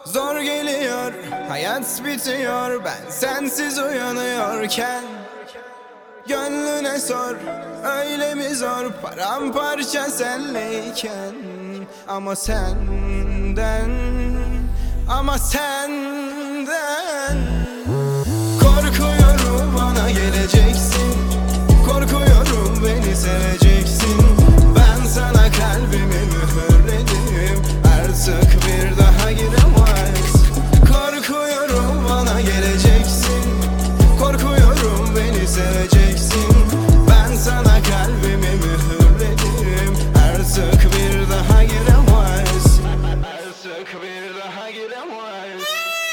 Zor geliyor, hayat bitiyor, ben sensiz uyanıyorken. Gönlüne sor, öyle mi zor, paramparça senleyken. Ama senden, ama senden korkuyorum, bana geleceksin. Korkuyorum, beni seveceksin. Ben sana kalbimi mühürledim, artık bir daha giremez. Korkuyorum, bana geleceksin. Korkuyorum, beni seveceksin. Ben sana kalbimi mühürledim, artık bir daha giremez. Artık bir daha giremez.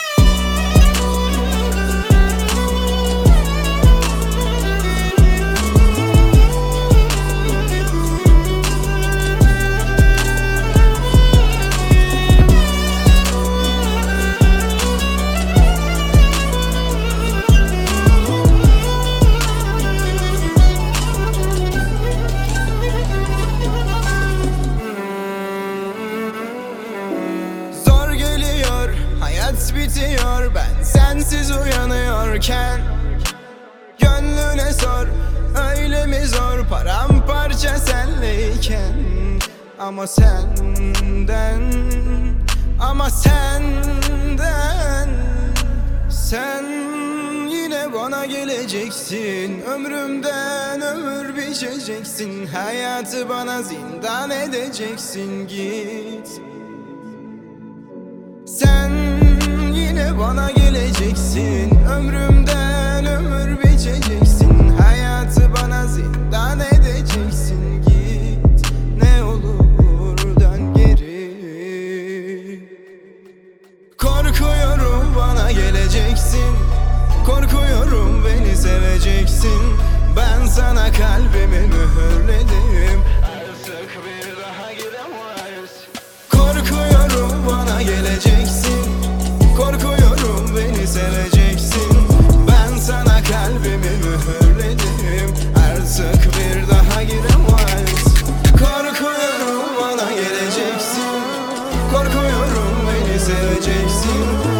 Hayat bitiyor, ben sensiz uyanıyorken. Gönlüne sor, öyle mi zor, paramparça senleyken. Ama senden, ama senden, sen yine bana geleceksin. Ömrümden ömür biçeceksin, hayatı bana zindan edeceksin. Git, sen yine bana geleceksin. Ömrümden ömür biçeceksin, hayatı bana zindan edeceksin. Git, ne olur dön geri. Korkuyorum, bana geleceksin. Korkuyorum, beni seveceksin. Ben sana kalbimi mühürledim, artık bir daha giremez. Korkuyorum, bana geleceksin. Korkuyorum, beni seveceksin. Ben sana kalbimi mühürledim, artık bir daha giremez. Korkuyorum, bana geleceksin. Korkuyorum, beni seveceksin.